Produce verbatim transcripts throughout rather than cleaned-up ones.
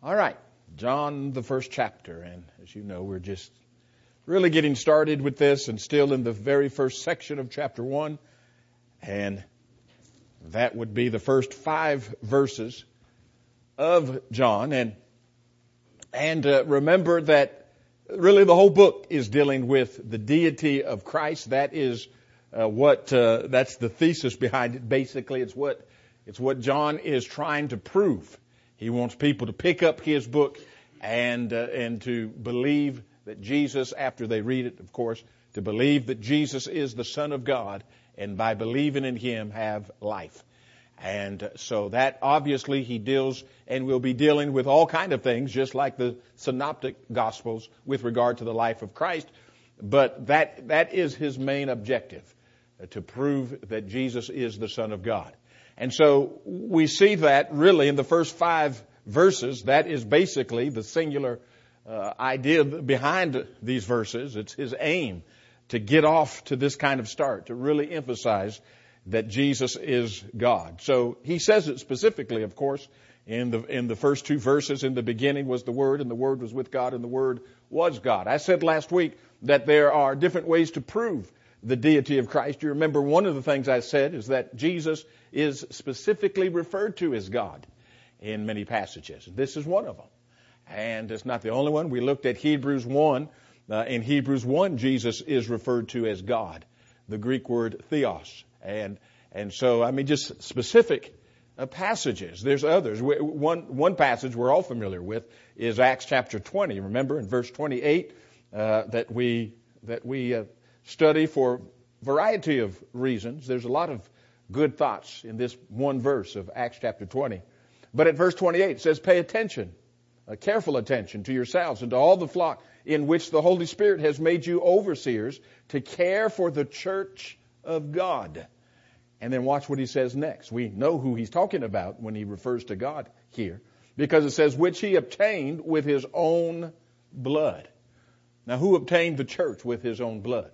All right, John, the first chapter. And as you know, we're just really getting started with this and still in the very first section of chapter one. And that would be the first five verses of John. And and uh, remember that really the whole book is dealing with the deity of Christ. That is uh, what uh, that's the thesis behind it. Basically, it's what it's what John is trying to prove. He wants people to pick up his book and uh, and to believe that Jesus, after they read it, of course, to believe that Jesus is the Son of God, and by believing in Him have life. And so that obviously he deals and will be dealing with all kind of things, just like the synoptic gospels with regard to the life of Christ. But that that is his main objective, uh, to prove that Jesus is the Son of God. And so we see that really in the first five verses. That is basically the singular uh, idea behind these verses. It's his aim to get off to this kind of start, to really emphasize that Jesus is God. So he says it specifically, of course, in the in the first two verses. In the beginning was the Word, and the Word was with God, and the Word was God. I said last week that there are different ways to prove the deity of Christ. You remember one of the things I said is that Jesus is specifically referred to as God in many passages. This is one of them. And it's not the only one. We looked at Hebrews one. Uh, in Hebrews one, Jesus is referred to as God, the Greek word theos. And and so, I mean, just specific uh, passages. There's others. We, one one passage we're all familiar with is Acts chapter twenty. Remember in verse twenty-eight uh, that we that we uh, study for a variety of reasons. There's a lot of good thoughts in this one verse of Acts chapter twenty. But at verse twenty-eight it says, pay attention, uh, careful attention to yourselves and to all the flock in which the Holy Spirit has made you overseers to care for the church of God. And then watch what he says next. We know who he's talking about when he refers to God here, because it says, which he obtained with his own blood. Now, who obtained the church with his own blood?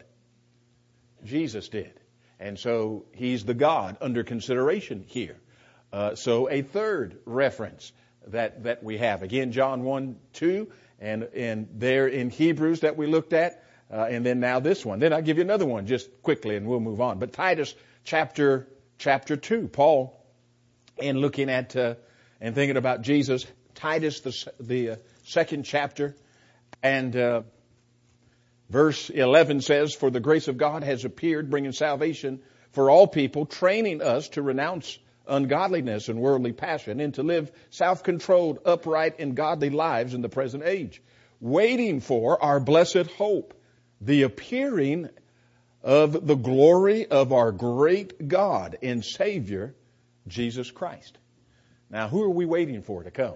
Jesus did. And so he's the God under consideration here. Uh, so a third reference that, that we have. Again, John one, two, and, and there in Hebrews that we looked at. Uh, and then now this one. Then I'll give you another one just quickly and we'll move on. But Titus chapter chapter two, Paul, in looking at uh, and thinking about Jesus, Titus, the, the uh, second chapter, and uh, verse eleven says, for the grace of God has appeared, bringing salvation for all people, training us to renounce ungodliness and worldly passion, and to live self-controlled, upright, and godly lives in the present age, waiting for our blessed hope, the appearing of the glory of our great God and Savior, Jesus Christ. Now, who are we waiting for to come?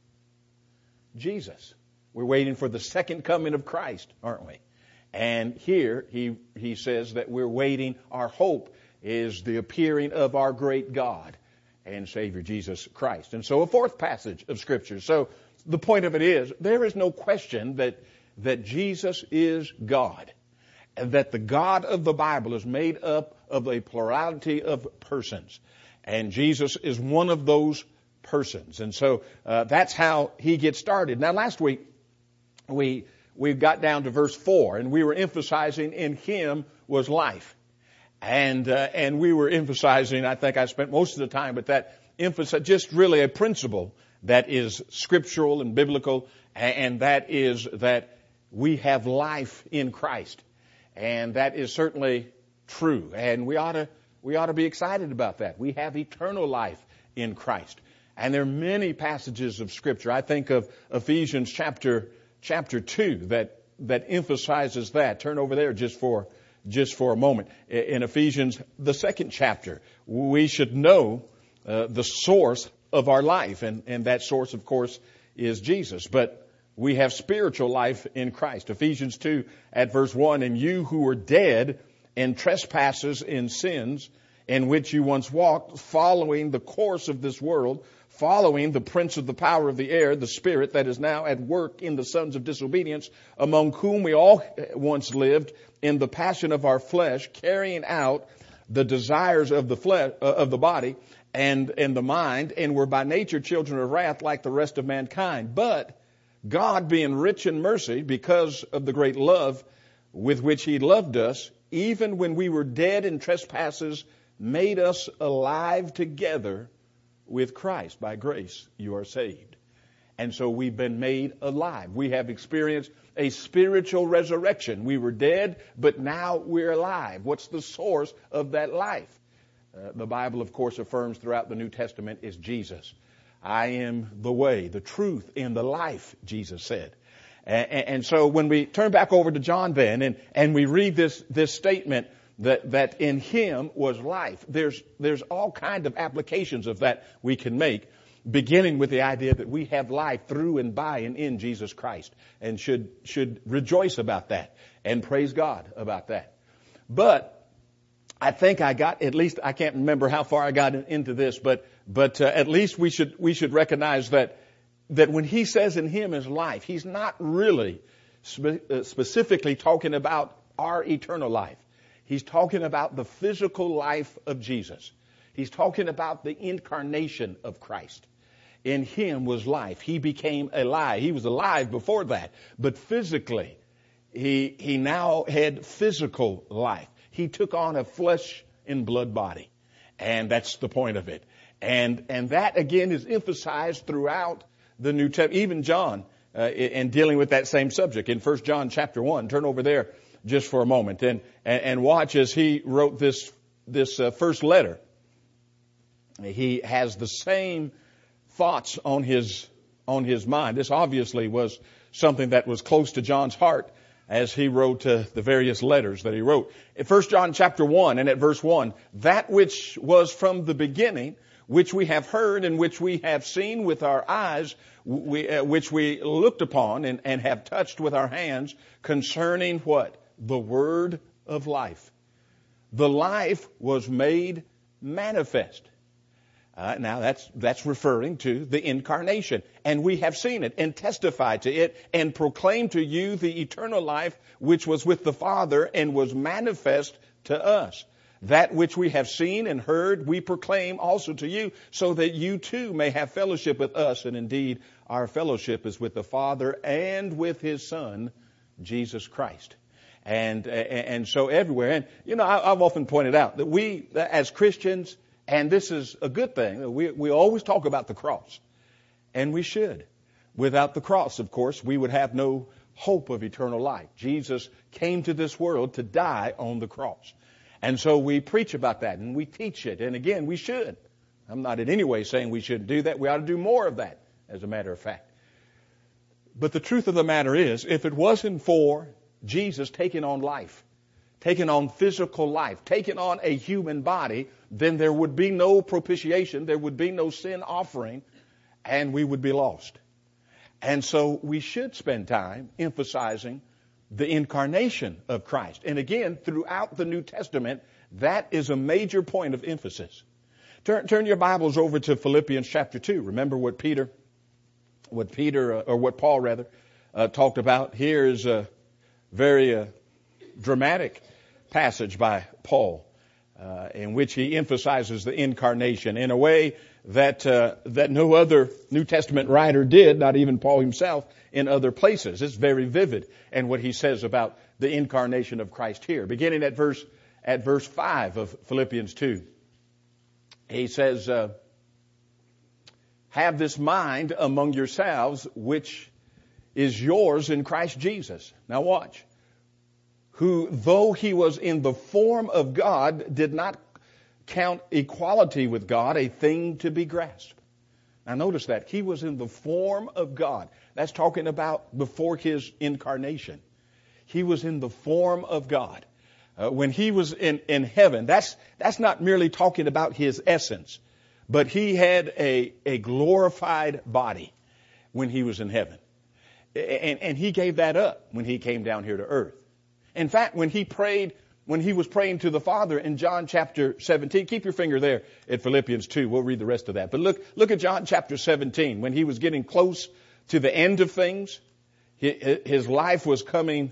Jesus. We're waiting for the second coming of Christ, aren't we? And here he he says that we're waiting, our hope is the appearing of our great God and Savior, Jesus Christ. And so a fourth passage of Scripture. So the point of it is, there is no question that that Jesus is God, and that the God of the Bible is made up of a plurality of persons, and Jesus is one of those persons. And so uh, that's how he gets started. Now, last week we we got down to verse four, and we were emphasizing in him was life, and uh, and we were emphasizing, I think I spent most of the time, but that emphasis just really a principle that is scriptural and biblical, and that is that we have life in Christ. And that is certainly true. And we ought to, we ought to be excited about that. We have eternal life in Christ. And there are many passages of Scripture. I think of Ephesians chapter, chapter two that, that emphasizes that. Turn over there just for, just for a moment. In Ephesians, the second chapter, we should know uh, the source of our life. And, and that source, of course, is Jesus. But we have spiritual life in Christ. Ephesians two at verse one, and you who were dead in trespasses and sins in which you once walked, following the course of this world, following the prince of the power of the air, the spirit that is now at work in the sons of disobedience, among whom we all once lived in the passion of our flesh, carrying out the desires of the flesh, uh, of the body and, and the mind, and were by nature children of wrath like the rest of mankind. But God, being rich in mercy, because of the great love with which he loved us, even when we were dead in trespasses, made us alive together with Christ. By grace you are saved. And so we've been made alive. We have experienced a spiritual resurrection. We were dead, but now we're alive. What's the source of that life? Uh, the Bible, of course, affirms throughout the New Testament is Jesus. I am the way, the truth, and the life, Jesus said. And, and so when we turn back over to John then, and, and we read this, this statement that, that in him was life, there's, there's all kinds of applications of that we can make, beginning with the idea that we have life through and by and in Jesus Christ, and should, should rejoice about that and praise God about that. But I think I got, at least I can't remember how far I got into this, but, but uh, at least we should, we should recognize that, that when he says in him is life, he's not really spe- uh, specifically talking about our eternal life. He's talking about the physical life of Jesus. He's talking about the incarnation of Christ. In him was life. He became alive. He was alive before that, but physically, he, he now had physical life. He took on a flesh and blood body. And that's the point of it. And, and that again is emphasized throughout the New Testament, even John, uh, in dealing with that same subject. In First John chapter one, turn over there just for a moment and, and, and watch as he wrote this, this uh, first letter. He has the same thoughts on his, on his mind. This obviously was something that was close to John's heart as he wrote uh, the various letters that he wrote. In First John chapter one and at verse one, that which was from the beginning, which we have heard and which we have seen with our eyes, we, uh, which we looked upon and, and have touched with our hands, concerning what? The word of life. The life was made manifest. Uh, now that's, that's referring to the incarnation. And we have seen it and testified to it and proclaimed to you the eternal life which was with the Father and was manifest to us. That which we have seen and heard we proclaim also to you, so that you too may have fellowship with us. And indeed, our fellowship is with the Father and with his Son, Jesus Christ. And, and so everywhere. And, you know, I've often pointed out that we, as Christians, and this is a good thing, we, we always talk about the cross. And we should. Without the cross, of course, we would have no hope of eternal life. Jesus came to this world to die on the cross. And so we preach about that and we teach it. And again, we should. I'm not in any way saying we shouldn't do that. We ought to do more of that, as a matter of fact. But the truth of the matter is, if it wasn't for Jesus taking on life, taking on physical life, taking on a human body, then there would be no propitiation, there would be no sin offering, and we would be lost. And so we should spend time emphasizing the incarnation of Christ. And again, throughout the New Testament, that is a major point of emphasis. Turn, turn your Bibles over to Philippians chapter two. Remember what Peter, what Peter, uh, or what Paul rather, uh, talked about. Here is a very uh, dramatic passage by Paul, uh, in which he emphasizes the incarnation in a way that uh, that no other New Testament writer did, not even Paul himself, in other places. It's very vivid in what he says about the incarnation of Christ here. Beginning at verse at verse five of Philippians two, he says, uh, "Have this mind among yourselves, which is yours in Christ Jesus." Now watch. "Who, though he was in the form of God, did not count equality with God a thing to be grasped." Now notice that. He was in the form of God. That's talking about before his incarnation. He was in the form of God. Uh, when he was in, in heaven, that's, that's not merely talking about his essence, but he had a, a glorified body when he was in heaven. And, and he gave that up when he came down here to earth. In fact, when he prayed, when he was praying to the Father in John chapter seventeen, keep your finger there at Philippians two. We'll read the rest of that. But look, look at John chapter seventeen. When he was getting close to the end of things, his life was coming,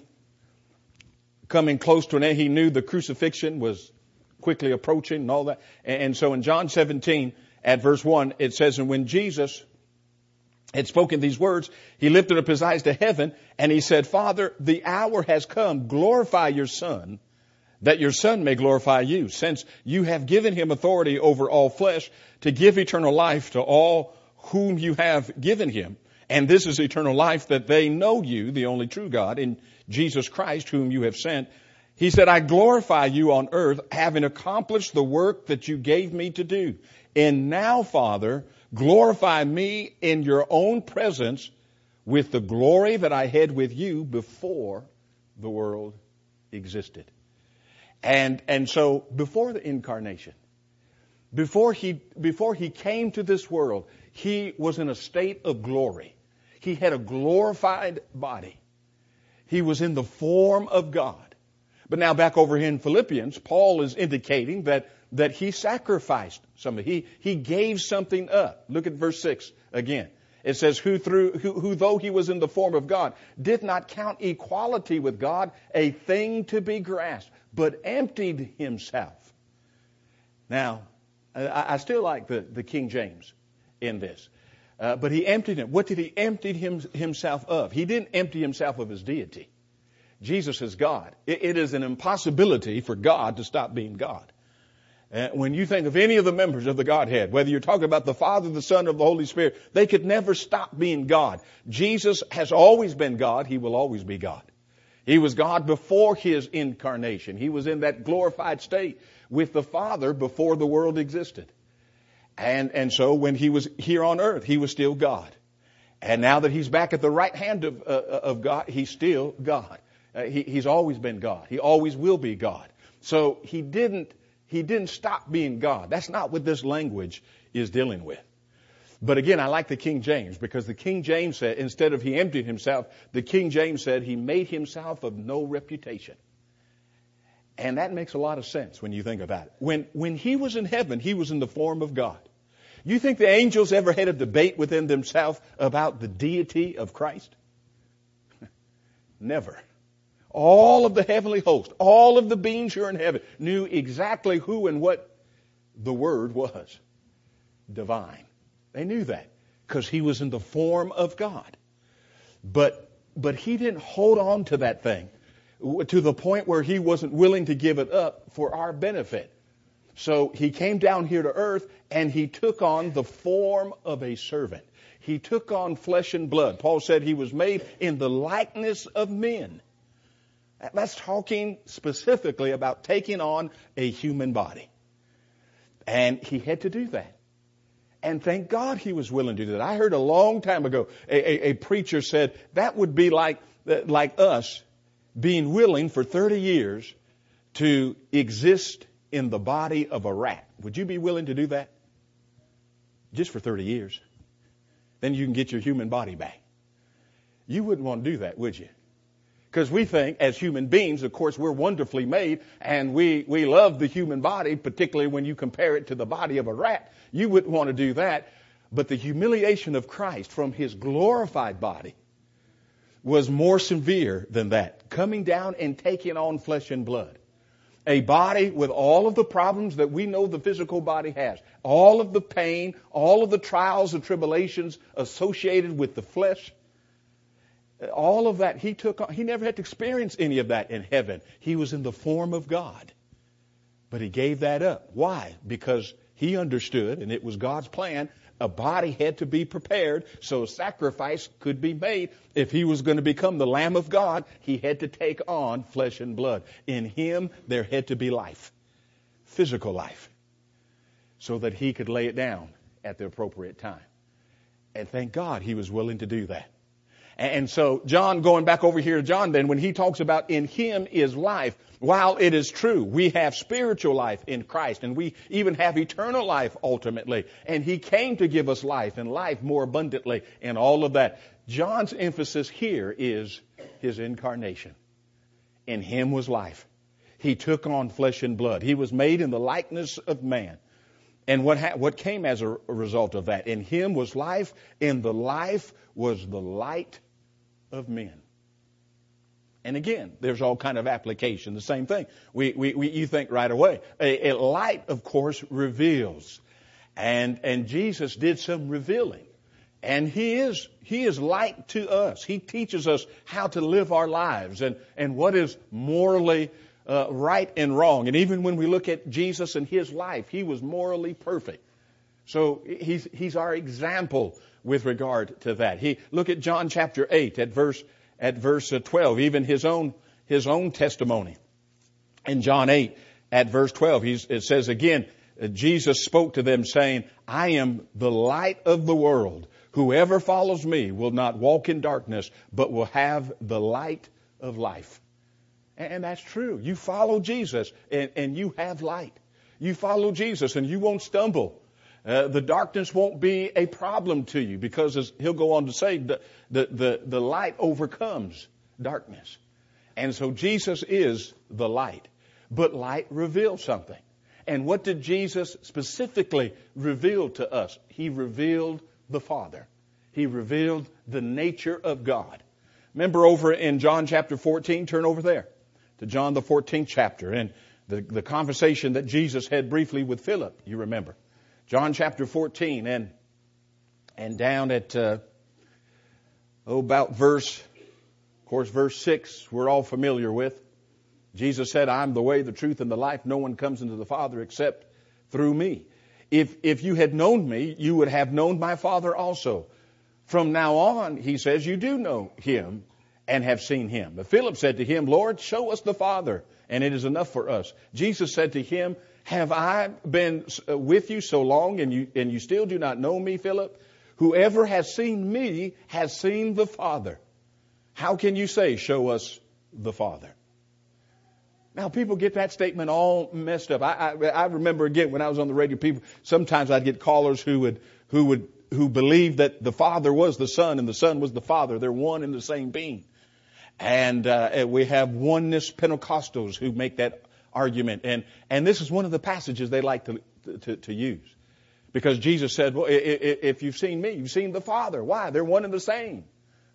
coming close to an end. He knew the crucifixion was quickly approaching and all that. And so in John seventeen at verse one, it says, and when Jesus had spoken these words, he lifted up his eyes to heaven and he said, Father, the hour has come. Glorify your Son, that your Son may glorify you, since you have given him authority over all flesh to give eternal life to all whom you have given him. And this is eternal life, that they know you, the only true God, in Jesus Christ, whom you have sent. He said, I glorify you on earth, having accomplished the work that you gave me to do. And now, Father, glorify me in your own presence with the glory that I had with you before the world existed. And, and so before the incarnation, before he, before he came to this world, he was in a state of glory. He had a glorified body. He was in the form of God. But now back over here in Philippians, Paul is indicating that, that he sacrificed something. He, he gave something up. Look at verse six again. It says, who through, who, who though he was in the form of God, did not count equality with God a thing to be grasped, but emptied himself. Now, I, I still like the, the King James in this. Uh, but he emptied him. What did he empty him, himself of? He didn't empty himself of his deity. Jesus is God. It, it is an impossibility for God to stop being God. Uh, when you think of any of the members of the Godhead, whether you're talking about the Father, the Son, or the Holy Spirit, they could never stop being God. Jesus has always been God. He will always be God. He was God before his incarnation. He was in that glorified state with the Father before the world existed. And, and so when he was here on earth, he was still God. And now that he's back at the right hand of, uh, of God, he's still God. Uh, he, he's always been God. He always will be God. So he didn't, he didn't stop being God. That's not what this language is dealing with. But again, I like the King James, because the King James said, instead of he emptied himself, the King James said he made himself of no reputation. And that makes a lot of sense when you think about it. When, when he was in heaven, he was in the form of God. You think the angels ever had a debate within themselves about the deity of Christ? Never. All of the heavenly host, all of the beings who are in heaven knew exactly who and what the Word was. Divine. They knew that because he was in the form of God. But, but he didn't hold on to that thing to the point where he wasn't willing to give it up for our benefit. So he came down here to earth and he took on the form of a servant. He took on flesh and blood. Paul said he was made in the likeness of men. That's talking specifically about taking on a human body. And he had to do that. And thank God he was willing to do that. I heard a long time ago, a, a, a preacher said that would be like, like us being willing for thirty years to exist in the body of a rat. Would you be willing to do that? Just for thirty years. Then you can get your human body back. You wouldn't want to do that, would you? Because we think, as human beings, of course, we're wonderfully made, and we, we love the human body, particularly when you compare it to the body of a rat. You wouldn't want to do that. But the humiliation of Christ from his glorified body was more severe than that. Coming down and taking on flesh and blood. A body with all of the problems that we know the physical body has. All of the pain, all of the trials and tribulations associated with the flesh. All of that he took on. He never had to experience any of that in heaven. He was in the form of God. But he gave that up. Why? Because he understood, and it was God's plan, a body had to be prepared so sacrifice could be made. If he was going to become the Lamb of God, he had to take on flesh and blood. In him, there had to be life, physical life, so that he could lay it down at the appropriate time. And thank God he was willing to do that. And so John, going back over here to John then, when he talks about in him is life, while it is true, we have spiritual life in Christ, and we even have eternal life ultimately. And he came to give us life, and life more abundantly, and all of that. John's emphasis here is his incarnation. In him was life. He took on flesh and blood. He was made in the likeness of man. And what ha- what came as a, a result of that? In him was life, and the life was the light of men. And again, there's all kind of application. The same thing. We, we, we you think right away. A, a light, of course, reveals. And, and Jesus did some revealing. And he is, he is light to us. He teaches us how to live our lives and, and what is morally uh, right and wrong. And even when we look at Jesus and his life, he was morally perfect. So he's, he's our example with regard to that. He, look at John chapter eight at verse, at verse twelve, even his own, his own testimony. In John eight at verse twelve, he's, it says again, Jesus spoke to them saying, I am the light of the world. Whoever follows me will not walk in darkness, but will have the light of life. And that's true. You follow Jesus and, and you have light. You follow Jesus and you won't stumble. Uh, the darkness won't be a problem to you because, as he'll go on to say, the, the, the, the light overcomes darkness. And so Jesus is the light. But light reveals something. And what did Jesus specifically reveal to us? He revealed the Father. He revealed the nature of God. Remember over in John chapter fourteen, turn over there to John the fourteenth chapter and the, the conversation that Jesus had briefly with Philip, you remember. John chapter fourteen and and down at uh, oh, about verse, of course, verse six, we're all familiar with. Jesus said, I'm the way, the truth, and the life. No one comes into the Father except through me. If, if you had known me, you would have known my Father also. From now on, he says, you do know him and have seen him. But Philip said to him, Lord, show us the Father, and it is enough for us. Jesus said to him, have I been with you so long, and you, and you still do not know me, Philip? Whoever has seen me has seen the Father. How can you say, show us the Father? Now, people get that statement all messed up. I, I, I remember again when I was on the radio, people, sometimes I'd get callers who would, who would, who believed that the Father was the Son and the Son was the Father. They're one and the same being. And, uh, we have oneness Pentecostals who make that argument. And, and this is one of the passages they like to, to, to use. Because Jesus said, well, if you've seen me, you've seen the Father. Why? They're one and the same.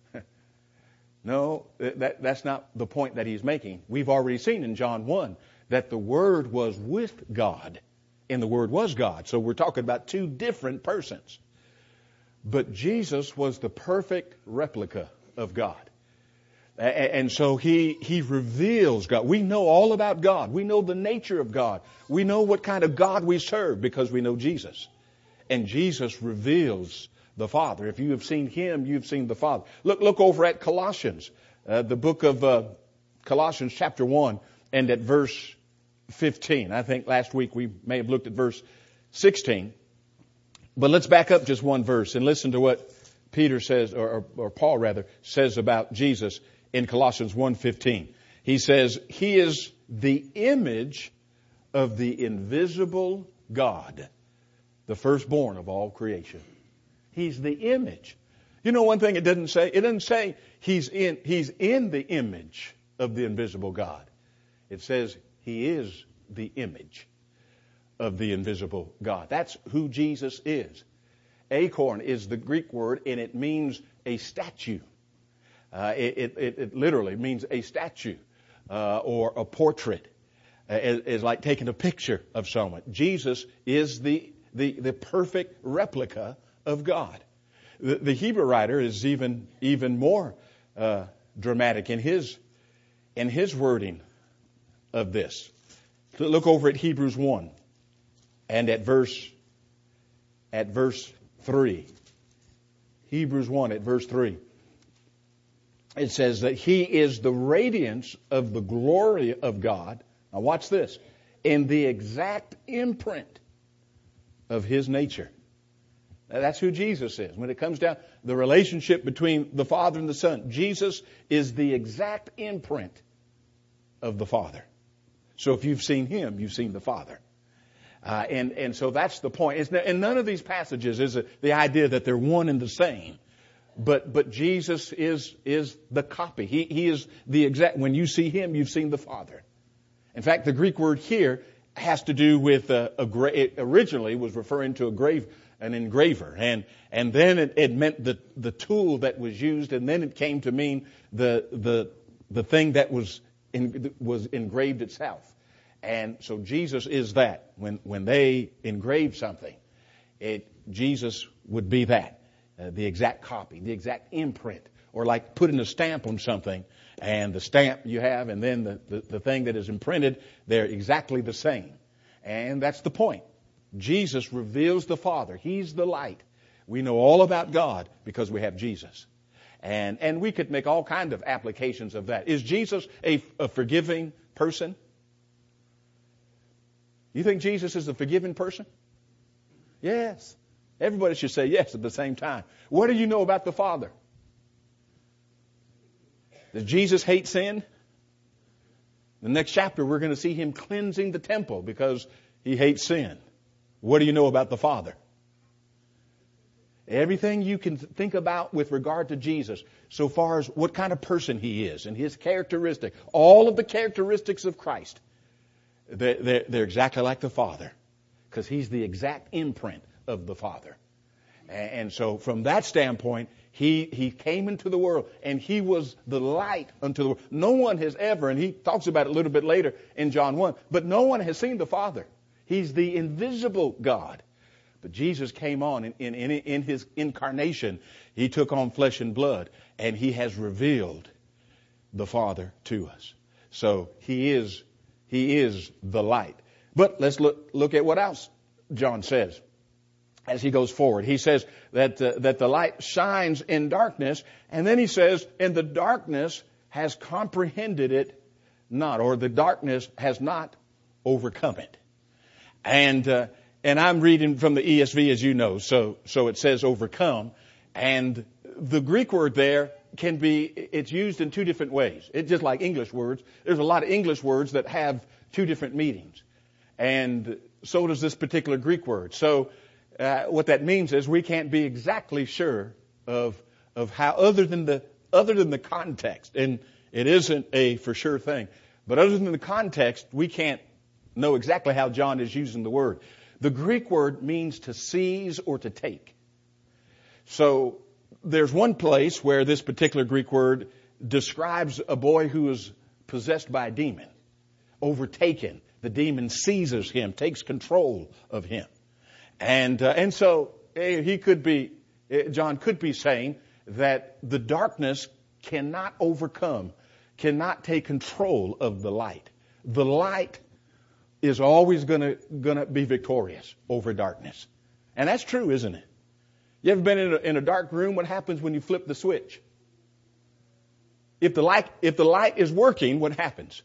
No, that, that's not the point that he's making. We've already seen in John one that the Word was with God and the Word was God. So we're talking about two different persons. But Jesus was the perfect replica of God. And so he, he reveals God. We know all about God. We know the nature of God. We know what kind of God we serve because we know Jesus. And Jesus reveals the Father. If you have seen him, you've seen the Father. Look, look over at Colossians, uh, the book of uh, Colossians chapter one and at verse fifteen. I think last week we may have looked at verse sixteen. But let's back up just one verse and listen to what Peter says, or, or, or Paul rather, says about Jesus in Colossians one fifteen. He says, he is the image of the invisible God, the firstborn of all creation. He's the image. You know one thing it doesn't say? It doesn't say he's in, he's in the image of the invisible God. It says he is the image of the invisible God. That's who Jesus is. Acorn is the Greek word, and it means a statue. Uh, it, it, it literally means a statue uh, or a portrait. Uh, it, it's like taking a picture of someone. Jesus is the, the, the perfect replica of God. The, the Hebrew writer is even even more uh, dramatic in his in his wording of this. Look over at Hebrews one and at verse at verse three. Hebrews one at verse three. It says that he is the radiance of the glory of God. Now watch this. In the exact imprint of his nature. That's who Jesus is. When it comes down the relationship between the Father and the Son, Jesus is the exact imprint of the Father. So if you've seen him, you've seen the Father. Uh, and, and so that's the point. It's, in none of these passages is it the idea that they're one and the same. But, but Jesus is, is the copy. He, he is the exact, when you see him, you've seen the Father. In fact, the Greek word here has to do with a, a gra- it originally was referring to a grave, an engraver, and and then it, it meant the the tool that was used, and then it came to mean the the the thing that was in, was engraved itself. And so Jesus is that. When when they engrave something, it, Jesus would be that, uh, the exact copy, the exact imprint, or like putting a stamp on something, and the stamp you have and then the, the, the thing that is imprinted, they're exactly the same. And that's the point. Jesus reveals the Father. He's the light. We know all about God because we have Jesus. And and we could make all kinds of applications of that. Is Jesus a, a forgiving person? You think Jesus is a forgiving person? Yes. Everybody should say yes at the same time. What do you know about the Father? Does Jesus hate sin? The next chapter we're going to see him cleansing the temple because he hates sin. What do you know about the Father? Everything you can think about with regard to Jesus, so far as what kind of person he is and his characteristic, all of the characteristics of Christ, they're, they're, they're exactly like the Father because he's the exact imprint of the Father. And, and so from that standpoint, he, he came into the world and he was the light unto the world. No one has ever, and he talks about it a little bit later in John one, but no one has seen the Father. He's the invisible God. But Jesus came on in, in, in, in his incarnation. He took on flesh and blood, and he has revealed the Father to us. So he is, he is the light. But let's look, look at what else John says as he goes forward. He says that, uh, that the light shines in darkness, and then he says, and the darkness has comprehended it not, or the darkness has not overcome it. And, uh, And I'm reading from the E S V, as you know, so so it says overcome. And the Greek word there can be, it's used in two different ways. It's just like English words. There's a lot of English words that have two different meanings. And so does this particular Greek word. So uh, what that means is we can't be exactly sure of of how, other than the other than the context. And it isn't a for sure thing. But other than the context, we can't know exactly how John is using the word. The Greek word means to seize or to take. So there's one place where this particular Greek word describes a boy who is possessed by a demon, overtaken. The demon seizes him, takes control of him. And uh, and so he could be, John could be saying that the darkness cannot overcome, cannot take control of the light. The light is always going to going to be victorious over darkness. And that's true, isn't it? You ever been in a, in a dark room? What happens when you flip the switch? If the light if the light is working, what happens?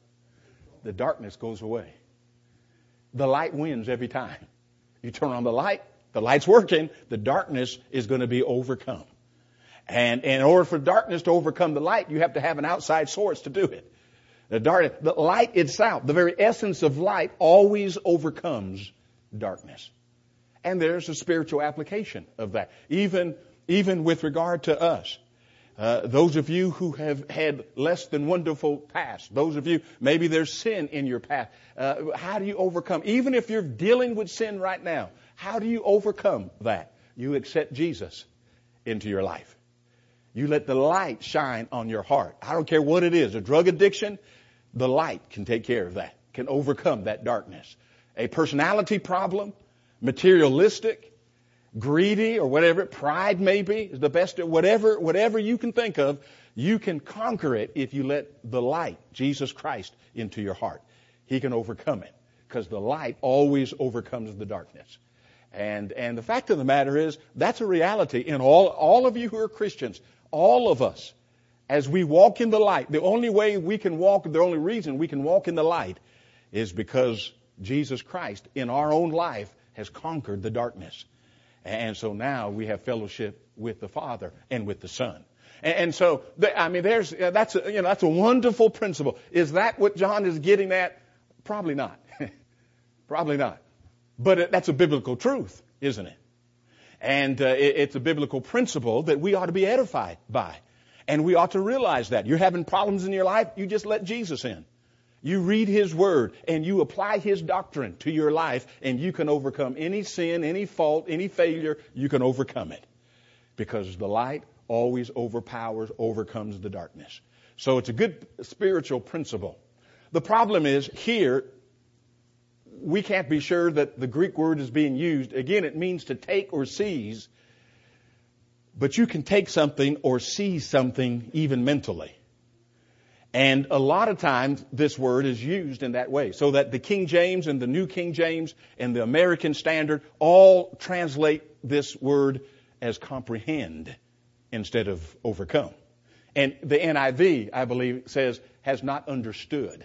The darkness goes away. The light wins every time. You turn on the light, the light's working, the darkness is going to be overcome. And, and in order for darkness to overcome the light, you have to have an outside source to do it. The dark, the light itself, the very essence of light, always overcomes darkness. And there's a spiritual application of that, even even with regard to us. Uh, those of you who have had less than wonderful past, those of you, maybe there's sin in your past. Uh, how do you overcome? Even if you're dealing with sin right now, how do you overcome that? You accept Jesus into your life. You let the light shine on your heart. I don't care what it is, a drug addiction. The light can take care of that, can overcome that darkness. A personality problem, materialistic, greedy, or whatever, pride maybe is the best, whatever, whatever you can think of, you can conquer it if you let the light, Jesus Christ, into your heart. He can overcome it because the light always overcomes the darkness. And, and the fact of the matter is, that's a reality in all, all of you who are Christians, all of us. As we walk in the light, the only way we can walk, the only reason we can walk in the light is because Jesus Christ in our own life has conquered the darkness. And so now we have fellowship with the Father and with the Son. And so, I mean, there's, that's a, you know, that's a wonderful principle. Is that what John is getting at? Probably not. Probably not. But that's a biblical truth, isn't it? And uh, it's a biblical principle that we ought to be edified by. And we ought to realize that. You're having problems in your life, you just let Jesus in. You read His Word and you apply His doctrine to your life, and you can overcome any sin, any fault, any failure. You can overcome it because the light always overpowers, overcomes the darkness. So it's a good spiritual principle. The problem is here, we can't be sure that the Greek word is being used. Again, it means to take or seize. But you can take something or seize something even mentally. And a lot of times this word is used in that way. So that the King James and the New King James and the American Standard all translate this word as comprehend instead of overcome. And the N I V, I believe, says has not understood.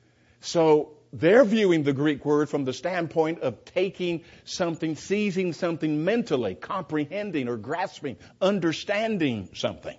So they're viewing the Greek word from the standpoint of taking something, seizing something mentally, comprehending or grasping, understanding something.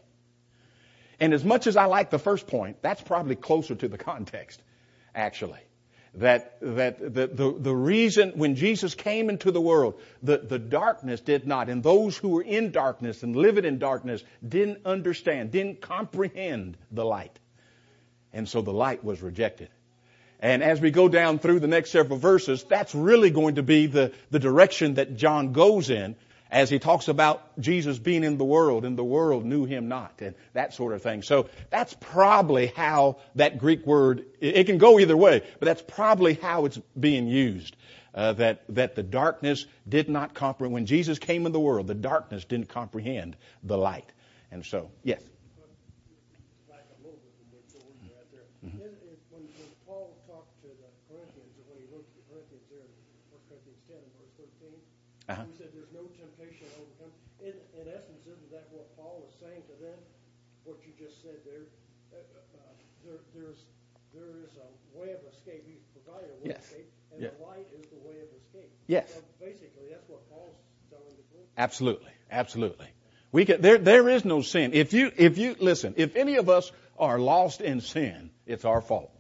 And as much as I like the first point, that's probably closer to the context, actually. That that the, the, the reason when Jesus came into the world, the, the darkness did not, and those who were in darkness and living in darkness didn't understand, didn't comprehend the light. And so the light was rejected. And as we go down through the next several verses, that's really going to be the, the direction that John goes in as he talks about Jesus being in the world and the world knew him not and that sort of thing. So that's probably how that Greek word, it can go either way, but that's probably how it's being used. Uh, that, that the darkness did not comprehend. When Jesus came in the world, the darkness didn't comprehend the light. And so, yes. Back a little bit from where you're at there. Mm-hmm. It, it, when, when Paul talked to the Corinthians, or when he wrote to the Corinthians there in First Corinthians ten and verse thirteen, uh-huh. he said there's no temptation to overcome. In, in essence, isn't that what Paul is saying to them? What you just said there? Uh, uh, there there's there is a way of escape. He's provided a way yes. of escape, and yes. the light is the way of escape. Yes. So basically, that's what Paul's telling the Corinthians. Absolutely. Absolutely. We can, there, there is no sin. If you, if you, listen, if any of us are lost in sin, it's our fault.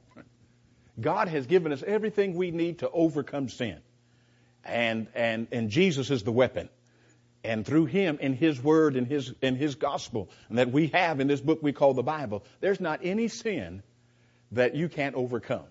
God has given us everything we need to overcome sin. And, and, and Jesus is the weapon. And through Him and His Word and His, and His gospel and that we have in this book we call the Bible, there's not any sin that you can't overcome.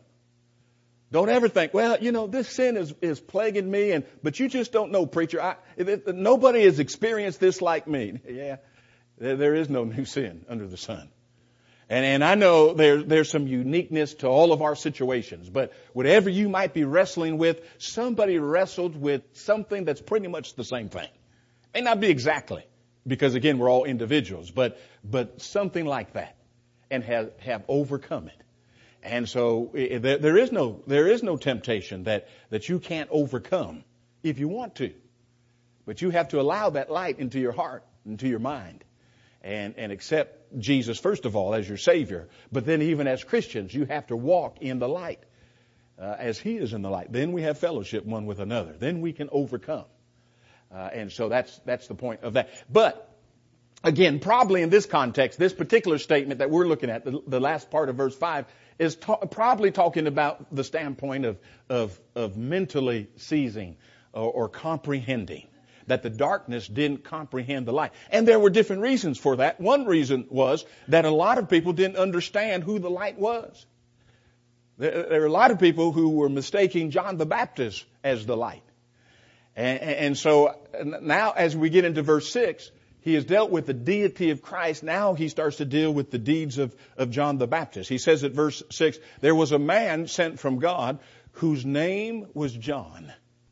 Don't ever think, well, you know, this sin is, is plaguing me, and but you just don't know, preacher. I, it, it, nobody has experienced this like me. Yeah, there, there is no new sin under the sun. And, and I know there, there's some uniqueness to all of our situations, but whatever you might be wrestling with, somebody wrestled with something that's pretty much the same thing. May not be exactly, because again, we're all individuals, but but something like that, and have, have overcome it. And so it, there, there is no there is no temptation that, that you can't overcome if you want to. But you have to allow that light into your heart, into your mind, and, and accept Jesus, first of all, as your Savior. But then even as Christians, you have to walk in the light uh, as He is in the light. Then we have fellowship one with another. Then we can overcome. Uh, and so that's that's the point of that. But again, probably in this context, this particular statement that we're looking at, the, the last part of verse five, is ta- probably talking about the standpoint of of, of mentally seizing or, or comprehending, that the darkness didn't comprehend the light. And there were different reasons for that. One reason was that a lot of people didn't understand who the light was. There, there were a lot of people who were mistaking John the Baptist as the light. And, and so now as we get into verse six, he has dealt with the deity of Christ. Now he starts to deal with the deeds of, of John the Baptist. He says at verse six, there was a man sent from God whose name was John.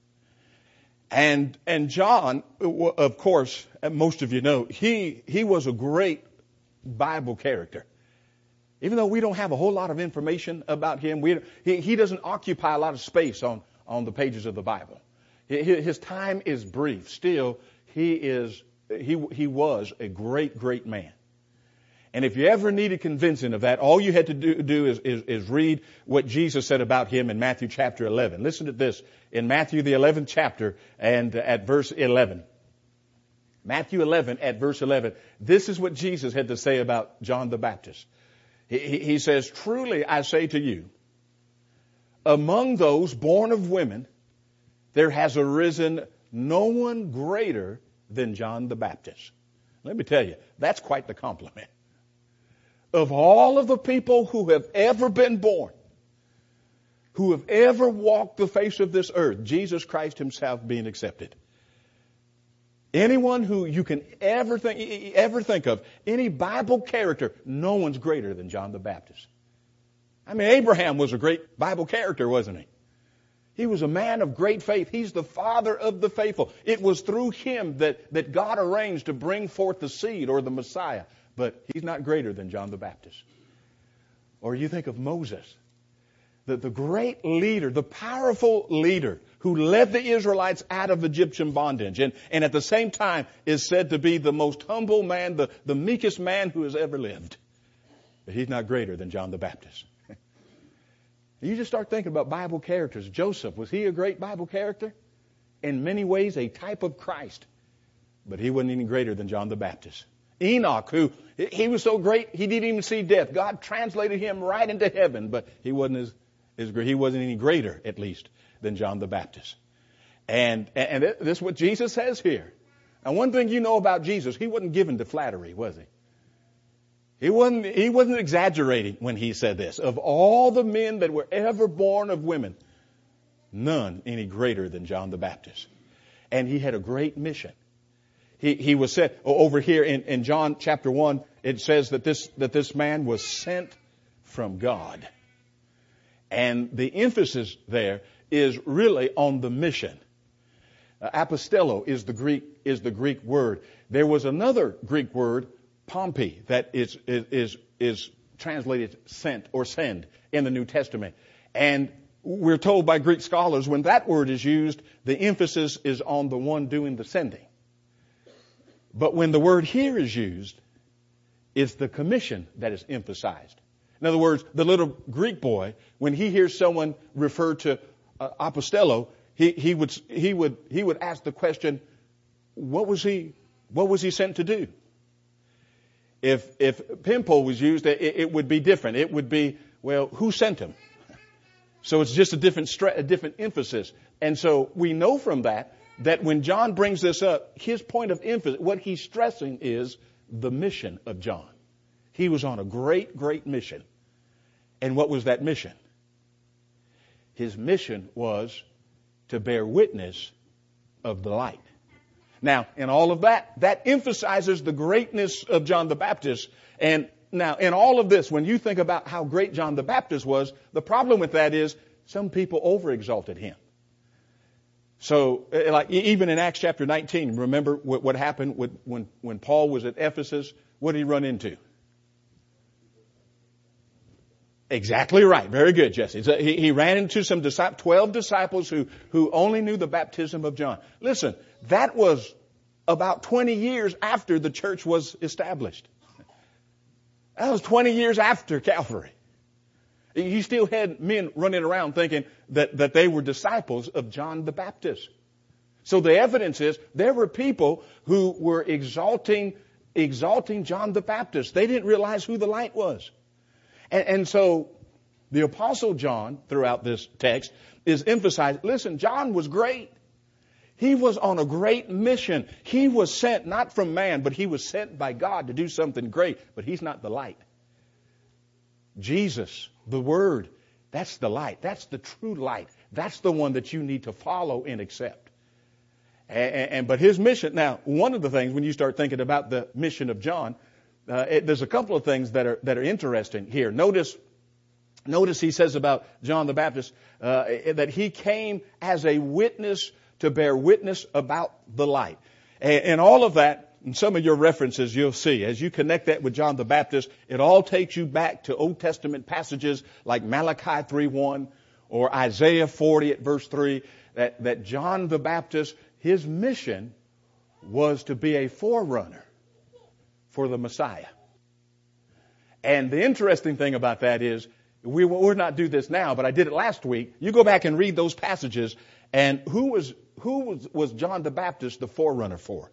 And, and John, of course, most of you know, he, he was a great Bible character. Even though we don't have a whole lot of information about him, we, he, he doesn't occupy a lot of space on, on the pages of the Bible. His time is brief. Still, he is He he was a great, great man. And if you ever needed convincing of that, all you had to do, do is, is, is read what Jesus said about him in Matthew chapter eleven. Listen to this in Matthew the eleventh chapter and at verse eleven. Matthew eleven at verse eleven. This is what Jesus had to say about John the Baptist. He, he, he says, "Truly I say to you, among those born of women, there has arisen no one greater than John the Baptist." Let me tell you, that's quite the compliment. Of all of the people who have ever been born, who have ever walked the face of this earth, Jesus Christ Himself being accepted. Anyone who you can ever think, ever think of, any Bible character, no one's greater than John the Baptist. I mean, Abraham was a great Bible character, wasn't he? He was a man of great faith. He's the father of the faithful. It was through him that, that God arranged to bring forth the seed or the Messiah. But he's not greater than John the Baptist. Or you think of Moses, the, the great leader, the powerful leader who led the Israelites out of Egyptian bondage, and, and at the same time is said to be the most humble man, the, the meekest man who has ever lived. But he's not greater than John the Baptist. You just start thinking about Bible characters. Joseph, was he a great Bible character? In many ways, a type of Christ. But he wasn't any greater than John the Baptist. Enoch, who, he was so great, he didn't even see death. God translated him right into heaven, but he wasn't as, as great. He wasn't any greater, at least, than John the Baptist. And, and this is what Jesus says here. And one thing you know about Jesus, he wasn't given to flattery, was he? He wasn't, he wasn't exaggerating when he said this. Of all the men that were ever born of women, none any greater than John the Baptist. And he had a great mission. He, he was sent over here in, in John chapter one. It says that this, that this man was sent from God. And the emphasis there is really on the mission. Uh, apostello is the Greek, is the Greek word. There was another Greek word, Pompey, that is, is, is translated sent or send in the New Testament. And we're told by Greek scholars when that word is used, the emphasis is on the one doing the sending. But when the word here is used, it's the commission that is emphasized. In other words, the little Greek boy, when he hears someone refer to uh, apostello, he, he would, he would, he would ask the question, what was he, what was he sent to do? If, if pimple was used, it, it would be different. It would be, well, who sent him? So it's just a different, stra- a different emphasis. And so we know from that, that when John brings this up, his point of emphasis, what he's stressing is the mission of John. He was on a great, great mission. And what was that mission? His mission was to bear witness of the light. Now, in all of that, that emphasizes the greatness of John the Baptist. And now, in all of this, when you think about how great John the Baptist was, the problem with that is some people overexalted him. So, like even in Acts chapter nineteen, remember what, what happened with, when, when Paul was at Ephesus? What did he run into? Exactly right. Very good, Jesse. So he, he ran into some disciples, twelve disciples who, who only knew the baptism of John. Listen, that was about twenty years after the church was established. That was twenty years after Calvary. You still had men running around thinking that, that they were disciples of John the Baptist. So the evidence is there were people who were exalting, exalting John the Baptist. They didn't realize who the light was. And, and so the Apostle John, throughout this text, is emphasizing, listen, John was great. He was on a great mission. He was sent not from man, but he was sent by God to do something great. But he's not the light. Jesus, the Word, that's the light. That's the true light. That's the one that you need to follow and accept. And, and but his mission, now, one of the things when you start thinking about the mission of John, uh, it, there's a couple of things that are that are interesting here. Notice, notice he says about John the Baptist uh, that he came as a witness to bear witness about the light, and, and all of that. In some of your references, you'll see, as you connect that with John the Baptist, it all takes you back to Old Testament passages like Malachi three one or Isaiah forty at verse three, that, that John the Baptist, his mission was to be a forerunner for the Messiah. And the interesting thing about that is, we will not do this now, but I did it last week. You go back and read those passages, and who was, who was, was John the Baptist the forerunner for?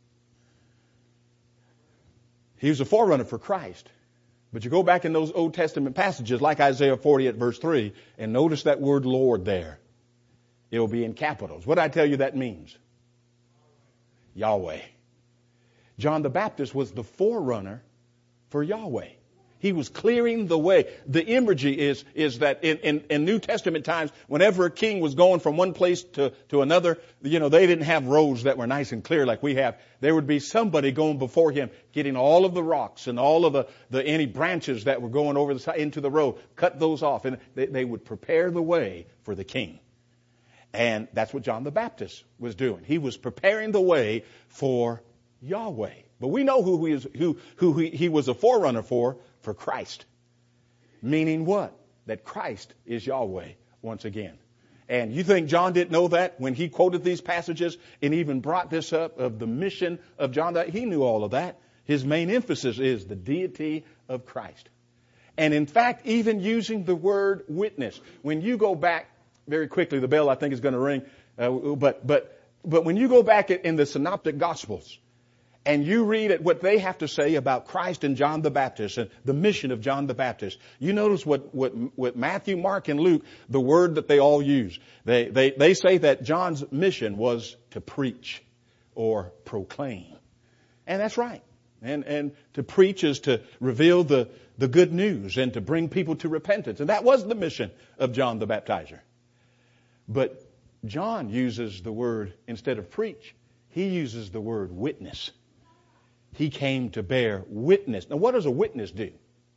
He was a forerunner for Christ. But you go back in those Old Testament passages like Isaiah forty at verse three and notice that word Lord there. It will be in capitals. What did I tell you that means? Yahweh. John the Baptist was the forerunner for Yahweh. He was clearing the way. The imagery is, is that in, in, in New Testament times, whenever a king was going from one place to, to another, you know, they didn't have roads that were nice and clear like we have. There would be somebody going before him, getting all of the rocks and all of the, the any branches that were going over the side into the road, cut those off, and they, they would prepare the way for the king. And that's what John the Baptist was doing. He was preparing the way for Yahweh. But we know who he, is, who, who he, he was a forerunner for, for Christ. Meaning what? That Christ is Yahweh once again. And you think John didn't know that when he quoted these passages and even brought this up of the mission of John? That he knew all of that. His main emphasis is the deity of Christ. And in fact, even using the word witness. When you go back very quickly, the bell I think is going to ring. Uh, but but but when you go back in the Synoptic Gospels and you read at what they have to say about Christ and John the Baptist and the mission of John the Baptist, you notice what, what, what Matthew, Mark, and Luke, the word that they all use. They, they, they say that John's mission was to preach or proclaim. And that's right. And, and to preach is to reveal the, the good news and to bring people to repentance. And that was the mission of John the Baptizer. But John uses the word, instead of preach, he uses the word witness. He came to bear witness. Now, what does a witness do?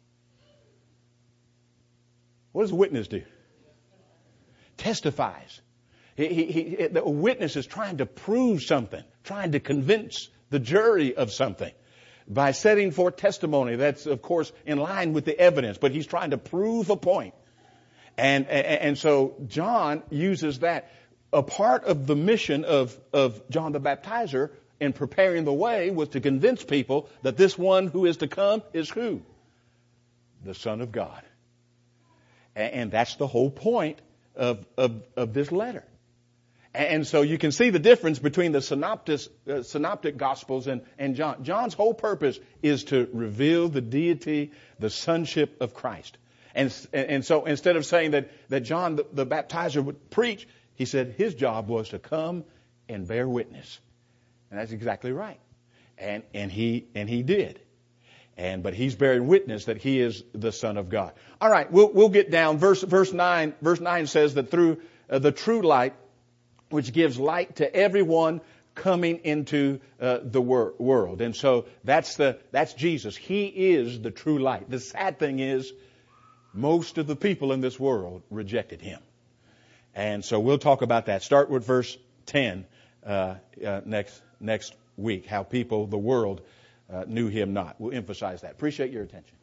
What does a witness do? Testifies. He, he, he, a witness is trying to prove something, trying to convince the jury of something by setting forth testimony. That's, of course, in line with the evidence, but he's trying to prove a point. And, and, and so John uses that. A part of the mission of, of John the Baptizer in preparing the way was to convince people that this one who is to come is who? The Son of God. And, and that's the whole point of, of, of this letter. And, and so you can see the difference between the synoptic, uh, synoptic Gospels and, and John. John's whole purpose is to reveal the deity, the sonship of Christ. And, and so instead of saying that, that John the, the Baptizer would preach, he said his job was to come and bear witness. And that's exactly right. And, and he, and he did. And, but he's bearing witness that he is the Son of God. All right. We'll, we'll get down. Verse, verse nine, verse nine says that through uh, the true light, which gives light to everyone coming into uh, the wor- world. And so that's the, that's Jesus. He is the true light. The sad thing is most of the people in this world rejected him. And so we'll talk about that. Start with verse ten uh, uh, next next week, how people, the world, uh, knew him not. We'll emphasize that. Appreciate your attention.